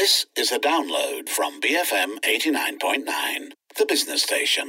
This is a download from BFM 89.9, the business station.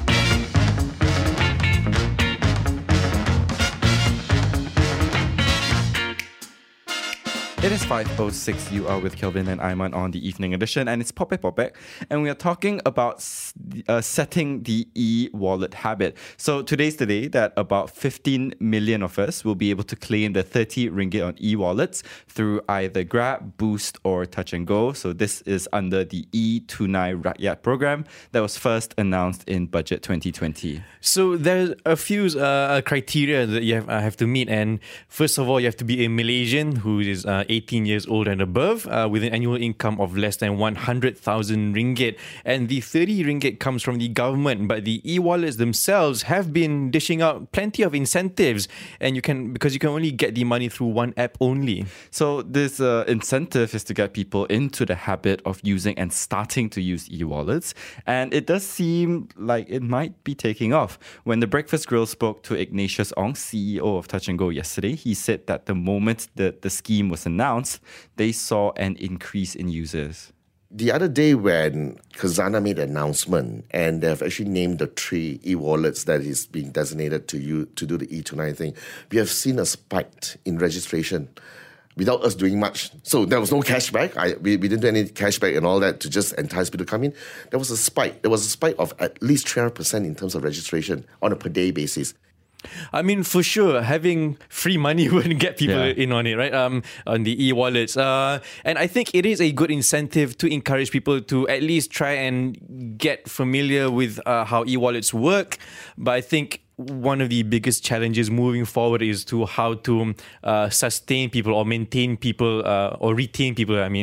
It is 5:06. You are with Kelvin and Aiman on the evening edition, and it's Popek Popek, and we are talking about setting the e-wallet habit. So today's the day that about 15 million of us will be able to claim the 30 ringgit on e-wallets through either Grab, Boost, or Touch 'n Go. So this is under the e-Tunai Rakyat program that was first announced in Budget 2020. So there's a few criteria that you have to meet, and first of all, you have to be a Malaysian who is 18 years old and above, with an annual income of less than 100,000 ringgit. And the 30 ringgit comes from the government, but the e-wallets themselves have been dishing out plenty of incentives, and because you can only get the money through one app only. So this incentive is to get people into the habit of using and starting to use e-wallets, and it does seem like it might be taking off. When the Breakfast Grill spoke to Ignatius Ong, CEO of Touch 'n Go yesterday, he said that the moment that the scheme was announced, they saw an increase in users. The other day when Khazanah made an announcement and they've actually named the 3 e-wallets that is being designated to you to do the e-Tunai thing, we have seen a spike in registration without us doing much. So there was no cashback. We didn't do any cashback and all that to just entice people to come in. There was a spike. There was a spike of at least 300% in terms of registration on a per day basis. I mean, for sure, having free money would get people in on it, right? On the e-wallets. And I think it is a good incentive to encourage people to at least try and get familiar with how e-wallets work. But I think one of the biggest challenges moving forward is to how to sustain people or maintain people or retain people, in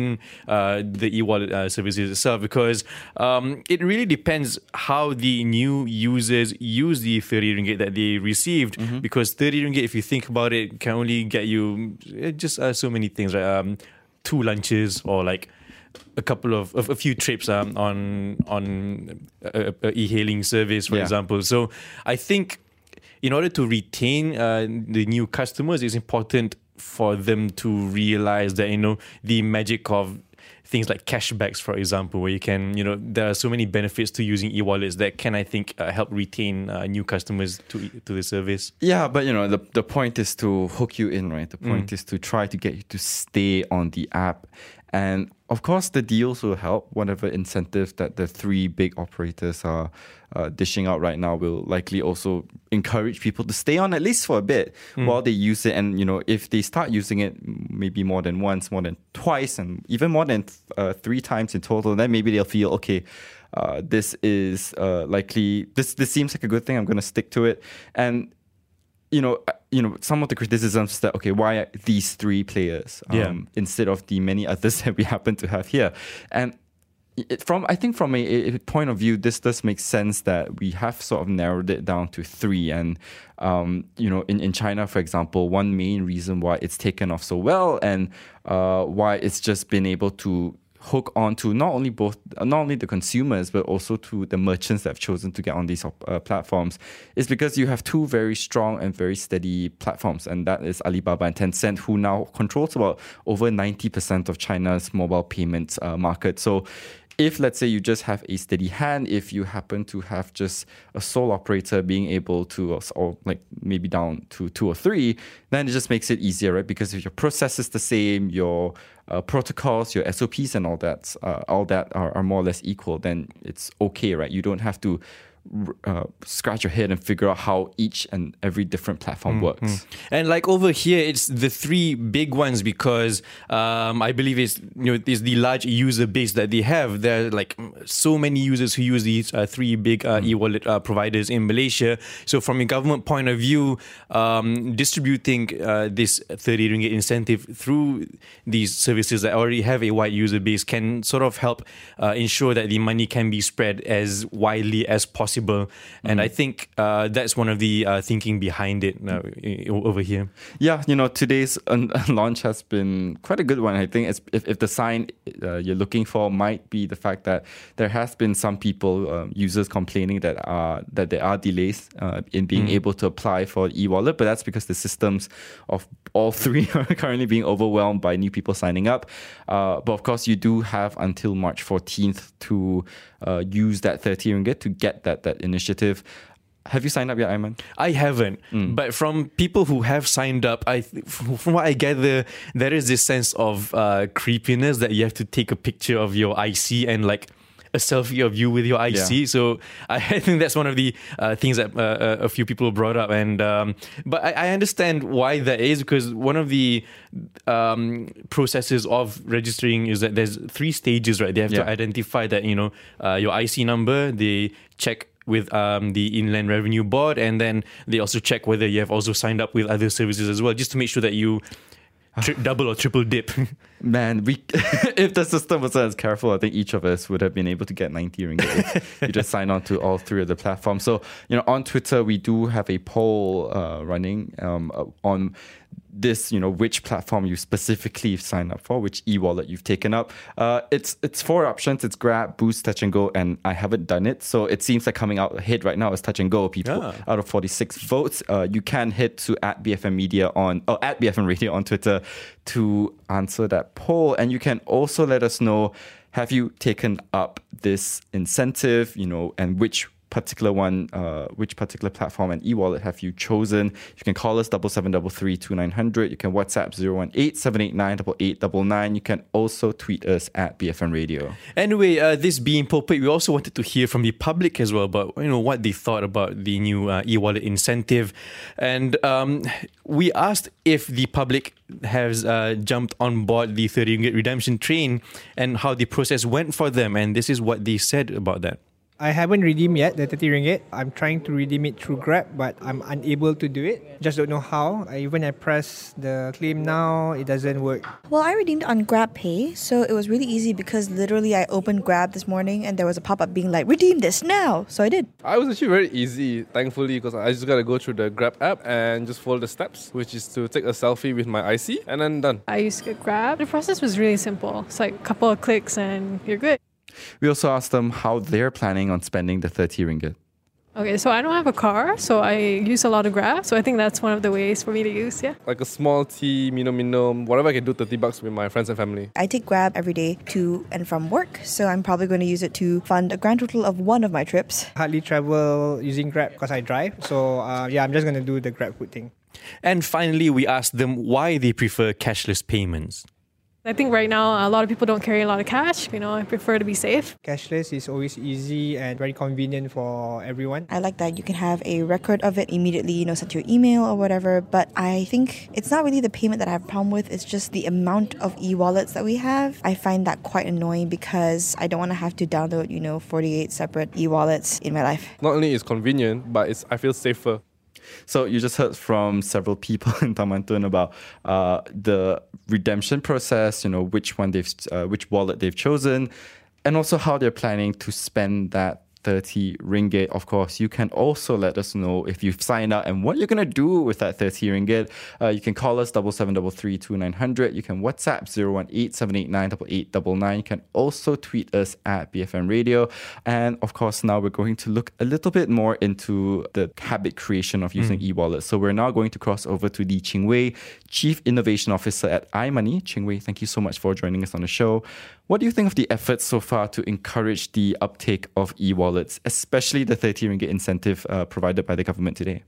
the e-wallet services itself, because it really depends how the new users use the 30 ringgit that they received, because 30 ringgit, if you think about it, can only get you just so many things, right? 2 lunches or like a few trips on a e-hailing service, for example. So I think in order to retain the new customers, it's important for them to realize that, the magic of things like cashbacks, for example, where you can, there are so many benefits to using e-wallets that can, I think, help retain new customers to the service. Yeah, but the point is to hook you in, right? The point is to try to get you to stay on the app. And of course, the deals will help. Whatever incentive that the 3 big operators are dishing out right now will likely also encourage people to stay on at least for a bit while they use it. And, if they start using it maybe more than once, more than twice, and even more than 3 times in total, then maybe they'll feel, okay, this is likely, this seems like a good thing, I'm going to stick to it. And some of the criticisms is that, okay, why are these 3 players instead of the many others that we happen to have here? And from a point of view, this does make sense that we have sort of narrowed it down to 3. And, in China, for example, one main reason why it's taken off so well and why it's just been able to hook on to not only the consumers but also to the merchants that have chosen to get on these platforms is because you have 2 very strong and very steady platforms, and that is Alibaba and Tencent, who now controls about over 90% of China's mobile payments market. So if, let's say, you just have a steady hand, if you happen to have just a sole operator being able to, or like maybe down to 2 or 3, then it just makes it easier, right? Because if your process is the same, your protocols, your SOPs and all that are more or less equal, then it's okay, right? You don't have to scratch your head and figure out how each and every different platform works. And like over here, it's the 3 big ones because I believe it's the large user base that they have. There are like so many users who use these 3 big e-wallet providers in Malaysia. So from a government point of view, distributing this 30 ringgit incentive through these services that already have a wide user base can sort of help ensure that the money can be spread as widely as possible possible. And I think that's one of the thinking behind it over here. Yeah, today's launch has been quite a good one. I think if the sign you're looking for might be the fact that there has been some people, users complaining that there are delays in being able to apply for e-wallet, but that's because the systems of all three are currently being overwhelmed by new people signing up. But of course, you do have until March 14th to use that 30 ringgit to get that initiative. Have you signed up yet, Aiman? I haven't, but from people who have signed up, from what I gather, there is this sense of creepiness that you have to take a picture of your IC and like a selfie of you with your IC. Yeah. So I think that's one of the things that a few people brought up. And but I understand why that is, because one of the processes of registering is that there's 3 stages, right? They have to identify that, your IC number, they check with the Inland Revenue Board, and then they also check whether you have also signed up with other services as well, just to make sure that you double or triple dip. Man, if the system was as careful, I think each of us would have been able to get 90 ringgit if you just sign on to all 3 of the platforms. So, on Twitter, we do have a poll running on this, which platform you specifically sign up for, which e-wallet you've taken up. It's 4 options. It's Grab, Boost, Touch and Go, and I haven't done it. So it seems like coming out ahead right now is Touch and Go. People out of 46 votes. You can hit to @BFM Media @BFM Radio on Twitter to answer that poll. And you can also let us know, have you taken up this incentive, and which particular platform and e-wallet have you chosen? You can call us 77332900. You can WhatsApp 018-789-8899. You can also tweet us @BFM Radio. Anyway, this being Pulpit, we also wanted to hear from the public as well about what they thought about the new e-wallet incentive, and we asked if the public has jumped on board the 30 ringgit redemption train and how the process went for them, and this is what they said about that. I haven't redeemed yet the 30 ringgit. I'm trying to redeem it through Grab, but I'm unable to do it. Just don't know how. I press the claim now, it doesn't work. Well, I redeemed on Grab Pay, so it was really easy because literally I opened Grab this morning and there was a pop-up being like, redeem this now. So I did. I was actually very easy, thankfully, because I just got to go through the Grab app and just follow the steps, which is to take a selfie with my IC and then done. I used to Grab. The process was really simple. It's like a couple of clicks and you're good. We also asked them how they're planning on spending the 30 ringgit. Okay, so I don't have a car, so I use a lot of Grab. So I think that's one of the ways for me to use, Like a small tea, minum, whatever I can do, $30 with my friends and family. I take Grab every day to and from work, so I'm probably going to use it to fund a grand total of one of my trips. Hardly travel using Grab because I drive. So I'm just going to do the Grab food thing. And finally, we asked them why they prefer cashless payments. I think right now a lot of people don't carry a lot of cash. I prefer to be safe. Cashless is always easy and very convenient for everyone. I like that you can have a record of it immediately, sent to your email or whatever. But I think it's not really the payment that I have a problem with. It's just the amount of e-wallets that we have. I find that quite annoying because I don't want to have to download, 48 separate e-wallets in my life. Not only is convenient, but I feel safer. So you just heard from several people in Taman Tun about the redemption process, which wallet they've chosen, and also how they're planning to spend that 30 ringgit. Of course, you can also let us know if you've signed up and what you're going to do with that 30 ringgit. You can call us 77332900. You can WhatsApp 018-789-8899. You can also tweet us @BFM Radio. And of course, now we're going to look a little bit more into the habit creation of using e-wallets. So we're now going to cross over to Lee Ching Wei, Chief Innovation Officer at iMoney. Ching Wei, thank you so much for joining us on the show. What do you think of the efforts so far to encourage the uptake of e-wallets, especially the 30 ringgit incentive provided by the government today?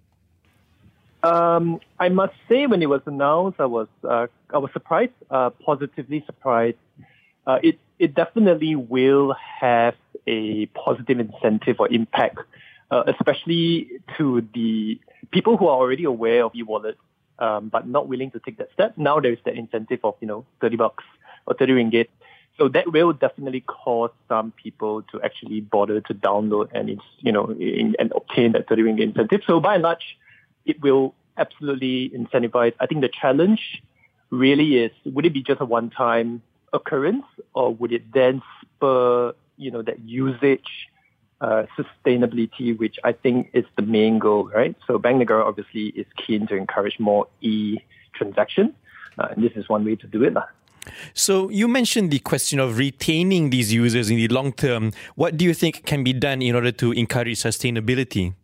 I must say, when it was announced, I was surprised, positively surprised. It definitely will have a positive incentive or impact, especially to the people who are already aware of e-wallets, but not willing to take that step. Now there's that incentive of $30 or 30 ringgit. So that will definitely cause some people to actually bother to download and and obtain that 30 ringgit incentive. So by and large, it will absolutely incentivize. I think the challenge really is, would it be just a one-time occurrence, or would it then spur that usage sustainability, which I think is the main goal, right? So Bank Negara obviously is keen to encourage more e-transaction. And this is one way to do it. So you mentioned the question of retaining these users in the long term. What do you think can be done in order to encourage sustainability?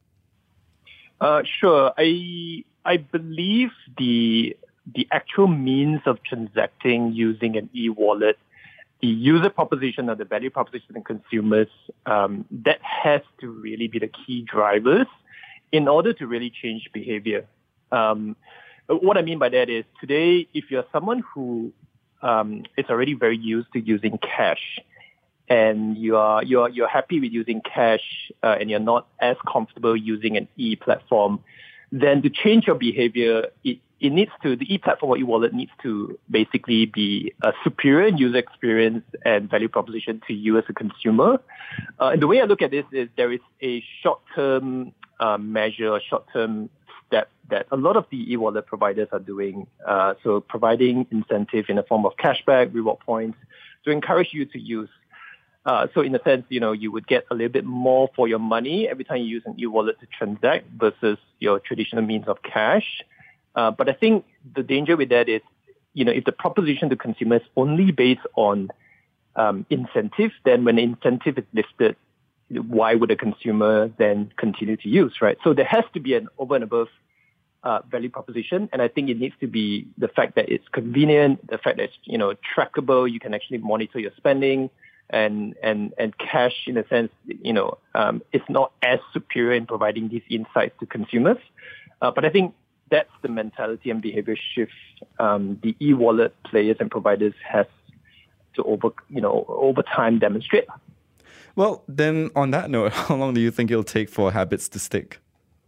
Sure. I believe the actual means of transacting using an e-wallet, the user proposition or the value proposition to consumers, that has to really be the key drivers in order to really change behavior. What I mean by that is today, if you're someone who is already very used to using cash, and you're happy with using cash, and you're not as comfortable using an e-platform, then to change your behavior, the e-platform or e-wallet needs to basically be a superior user experience and value proposition to you as a consumer. And the way I look at this is there is a short-term measure, a short-term step that a lot of the e-wallet providers are doing. So providing incentive in the form of cashback, reward points to encourage you to use. So in a sense, you would get a little bit more for your money every time you use an e-wallet to transact versus your traditional means of cash. But I think the danger with that is, if the proposition to consumers only based on incentive, then when the incentive is lifted, why would a consumer then continue to use, right? So there has to be an over and above value proposition, and I think it needs to be the fact that it's convenient, the fact that it's trackable, you can actually monitor your spending, and cash in a sense, it's not as superior in providing these insights to consumers. But I think that's the mentality and behavior shift the e-wallet players and providers has to over time demonstrate. Well, then on that note, how long do you think it'll take for habits to stick?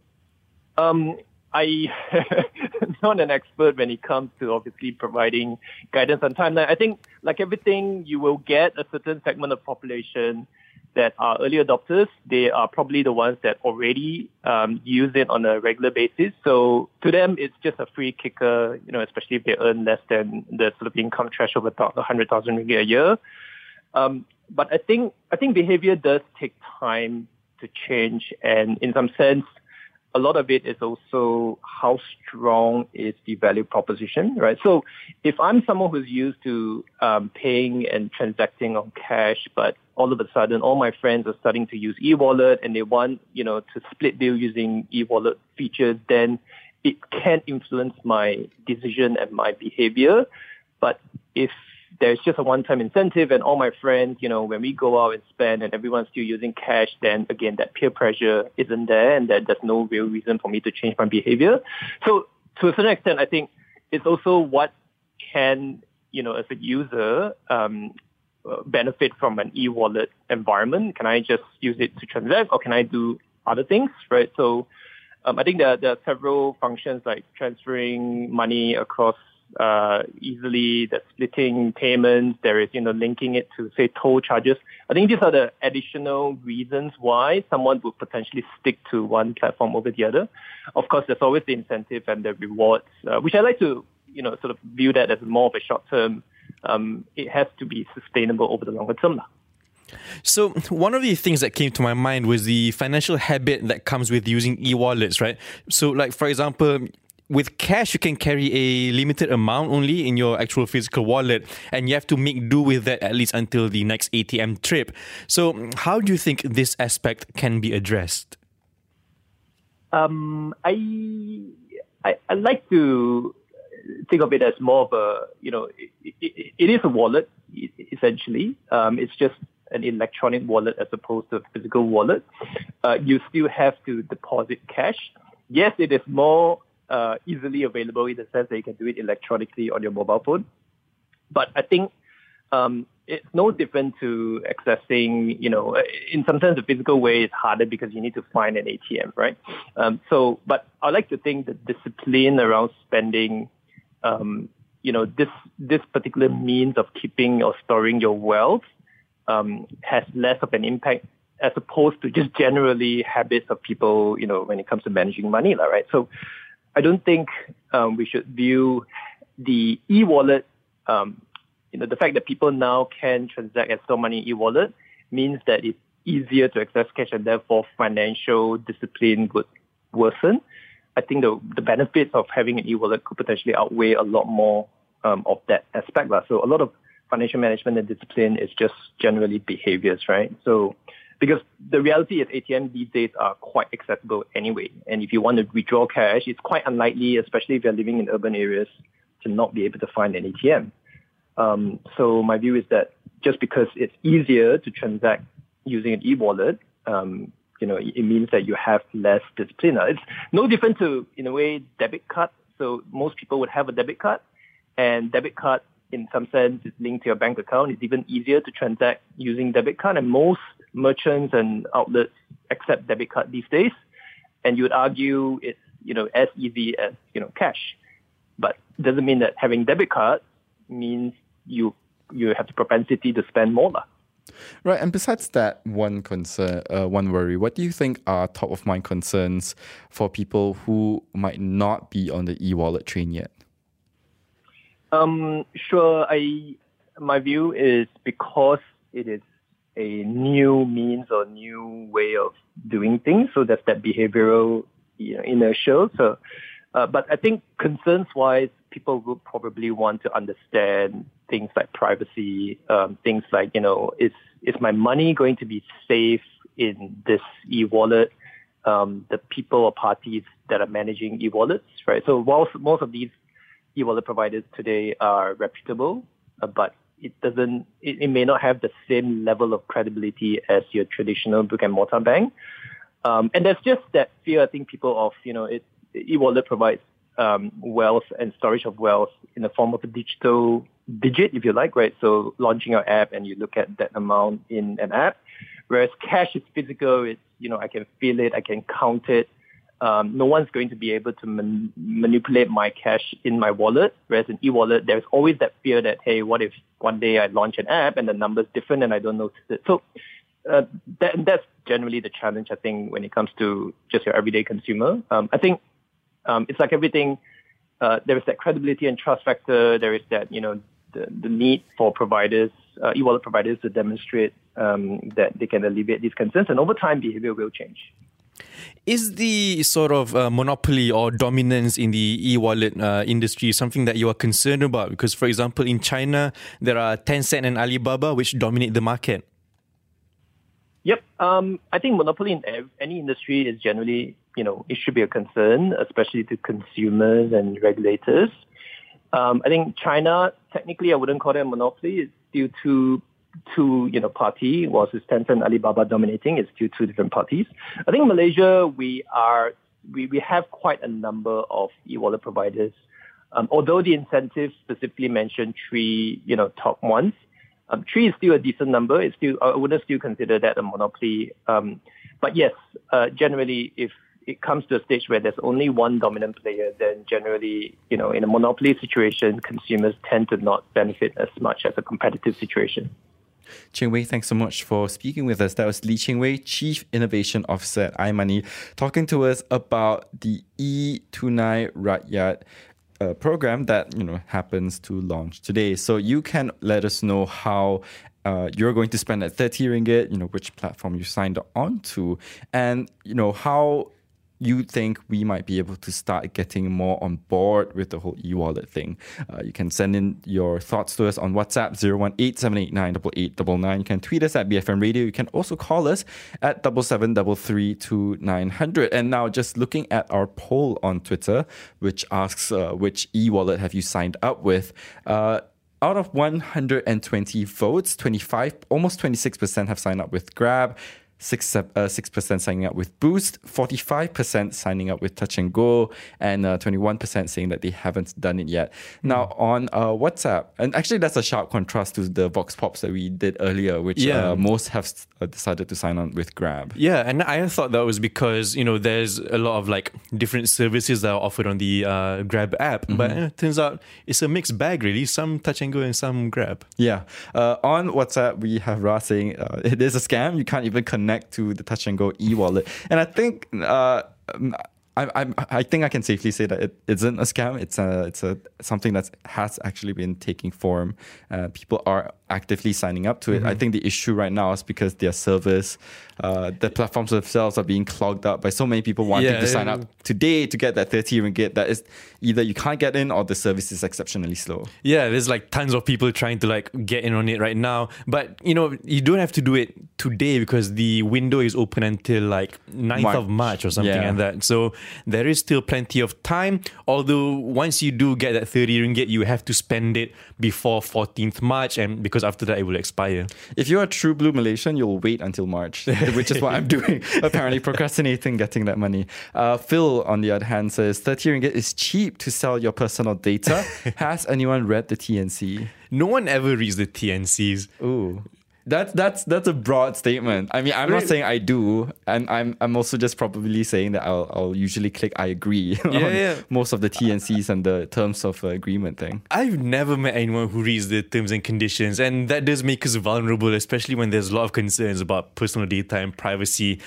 I'm not an expert when it comes to obviously providing guidance on timeline. I think, like everything, you will get a certain segment of population that are early adopters. They are probably the ones that already use it on a regular basis. So to them, it's just a free kicker, especially if they earn less than the sort of income threshold of about 100,000 ringgit a year. But I think behavior does take time to change, and in some sense, a lot of it is also how strong is the value proposition, right? So if I'm someone who's used to paying and transacting on cash, but all of a sudden all my friends are starting to use e-wallet and they want, to split bill using e-wallet features, then it can influence my decision and my behavior. But if there's just a one-time incentive and all my friends, when we go out and spend and everyone's still using cash, then again, that peer pressure isn't there and there's no real reason for me to change my behavior. So to a certain extent, I think it's also what can, as a user, benefit from an e-wallet environment. Can I just use it to transact or can I do other things, right? So I think there are several functions like transferring money across easily, the splitting payments, there is, linking it to, say, toll charges. I think these are the additional reasons why someone would potentially stick to one platform over the other. Of course, there's always the incentive and the rewards, which I like to, sort of view that as more of a short term. It has to be sustainable over the longer term. So one of the things that came to my mind was the financial habit that comes with using e-wallets, right? So like, for example, with cash, you can carry a limited amount only in your actual physical wallet, and you have to make do with that at least until the next ATM trip. So how do you think this aspect can be addressed? I like to think of it as more of a, it is a wallet, essentially. It's just an electronic wallet as opposed to a physical wallet. You still have to deposit cash. Yes, it is more easily available in the sense that you can do it electronically on your mobile phone. But I think it's no different to accessing, in some sense the physical way is harder because you need to find an ATM, right? But I like to think the discipline around spending, this particular means of keeping or storing your wealth has less of an impact as opposed to just generally habits of people, when it comes to managing money, right? So I don't think we should view the e-wallet, the fact that people now can transact and store money in e-wallet means that it's easier to access cash and therefore financial discipline would worsen, I think the benefits of having an e-wallet could potentially outweigh a lot more of that aspect. So a lot of financial management and discipline is just generally behaviors, right? So because the reality is ATM these days are quite accessible anyway. And if you want to withdraw cash, it's quite unlikely, especially if you're living in urban areas, to not be able to find an ATM. So my view is that just because it's easier to transact using an e-wallet, it means that you have less discipline. It's no different to, in a way, debit card. So most people would have a debit card, and debit card, in some sense, is linked to your bank account. It's even easier to transact using debit card, and most merchants and outlets accept debit card these days. And you would argue it's, as easy as, cash. But it doesn't mean that having debit card means you have the propensity to spend more. Right, and besides that one concern, one worry, what do you think are top of mind concerns for people who might not be on the e-wallet train yet? Sure. My view is because it is a new means or new way of doing things, so that's that behavioral inertia. So, but I think concerns-wise, people would probably want to understand things like privacy, things like, is my money going to be safe in this e-wallet? The people or parties that are managing e-wallets, right? So whilst most of these e-wallet providers today are reputable, but it may not have the same level of credibility as your traditional brick and mortar bank. And there's just that fear, I think, people of, e-wallet provides wealth and storage of wealth in the form of a digital digit, if you like, right? So launching your app and you look at that amount in an app, whereas cash is physical. It's, I can feel it, I can count it. No one's going to be able to manipulate my cash in my wallet, whereas in e-wallet, there's always that fear that, hey, what if one day I launch an app and the number's different and I don't notice it? So that's generally the challenge, I think, when it comes to just your everyday consumer. I think it's like everything. There is that credibility and trust factor. There is that, the need for providers, e-wallet providers, to demonstrate that they can alleviate these concerns. And over time, behavior will change. Is the sort of monopoly or dominance in the e-wallet industry something that you are concerned about? Because, for example, in China, there are Tencent and Alibaba which dominate the market. Yep. I think monopoly in any industry is generally, it should be a concern, especially to consumers and regulators. I think China, technically, I wouldn't call it a monopoly. It's due to two, party, whilst it's Tencent, Alibaba dominating, it's still two different parties. I think Malaysia, we have quite a number of e-wallet providers. Although the incentives specifically mention three, top ones, three is still a decent number. It's still, I wouldn't still consider that a monopoly. But yes, generally, if it comes to a stage where there's only one dominant player, then generally, in a monopoly situation, consumers tend to not benefit as much as a competitive situation. Ching Wei, thanks so much for speaking with us. That was Lee Ching Wei, Chief Innovation Officer at iMoney, talking to us about the e-Tunai Rakyat program that happens to launch today. So you can let us know how you're going to spend that 30 ringgit, which platform you signed on to, and how you think we might be able to start getting more on board with the whole e-wallet thing. You can send in your thoughts to us on WhatsApp 018-789-8899. You can tweet us at BFM Radio. You can also call us at 77332900. And now just looking at our poll on Twitter, which asks which e-wallet have you signed up with, out of 120 votes, almost 26% have signed up with Grab, 6% signing up with Boost, 45% signing up with Touch 'n Go, and 21% saying that they haven't done it yet. Now, on WhatsApp, and actually that's a sharp contrast to the Vox Pops that we did earlier, which most have decided to sign on with Grab. Yeah, and I thought that was because, there's a lot of different services that are offered on the Grab app, but it turns out it's a mixed bag really, some Touch 'n Go and some Grab. Yeah. On WhatsApp, we have Ra saying it is a scam. You can't even connect to the Touch 'n Go e-wallet. And I think I think I can safely say that it isn't a scam. It's something that has actually been taking form. People are actively signing up to it. I think the issue right now is because their servers, the platforms themselves are being clogged up by so many people wanting to sign up today to get that 30 ringgit that is either you can't get in or the service is exceptionally slow. Yeah, there's like tons of people trying to like get in on it right now. But, you know, you don't have to do it today because the window is open until like 9th of March or something like that. So there is still plenty of time. Although once you do get that 30 ringgit, you have to spend it before 14th March, and because after that it will expire. If you're a true blue Malaysian, you'll wait until March, which is what I'm doing, apparently procrastinating getting that money. Phil, on the other hand, says 30 ringgit is cheap to sell your personal data. Has anyone read the TNC? No one ever reads the TNCs. Ooh. That's a broad statement. I mean, I'm not saying I do, and I'm also just probably saying that I'll usually click I agree on most of the TNCs and the terms of agreement thing. I've never met anyone who reads the terms and conditions, and that does make us vulnerable, especially when there's a lot of concerns about personal data and privacy.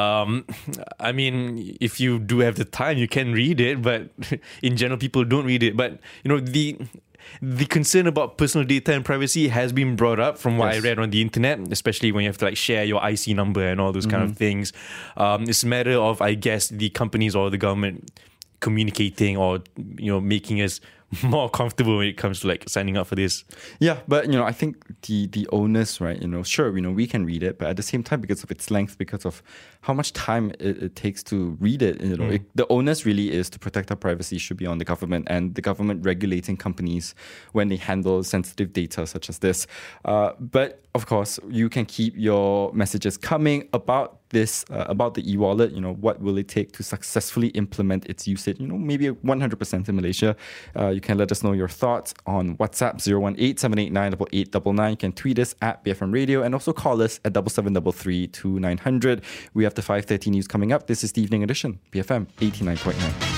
I mean, if you do have the time, you can read it, but in general, people don't read it. But you know, the concern about personal data and privacy has been brought up from what I read on the internet, especially when you have to like share your IC number and all those kind of things. It's a matter of, I guess, the companies or the government communicating or, you know, making us more comfortable when it comes to like signing up for this. Yeah, but you know, I think the onus, right? You know, sure, you know, we can read it, but at the same time, because of its length, because of how much time it takes to read it, you know, the onus really is to protect our privacy should be on the government and the government regulating companies when they handle sensitive data such as this. But of course, you can keep your messages coming about this, about the e-wallet. You know, what will it take to successfully implement its usage? You know, maybe 100% in Malaysia. You can let us know your thoughts on WhatsApp 018-789-8899. You can tweet us at BFM Radio and also call us at 7733-2900. We have the 5:30 news coming up. This is the Evening Edition, BFM 89.9.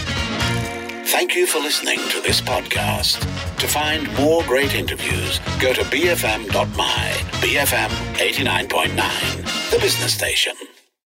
Thank you for listening to this podcast. To find more great interviews, go to bfm.my. BFM 89.9, the business station.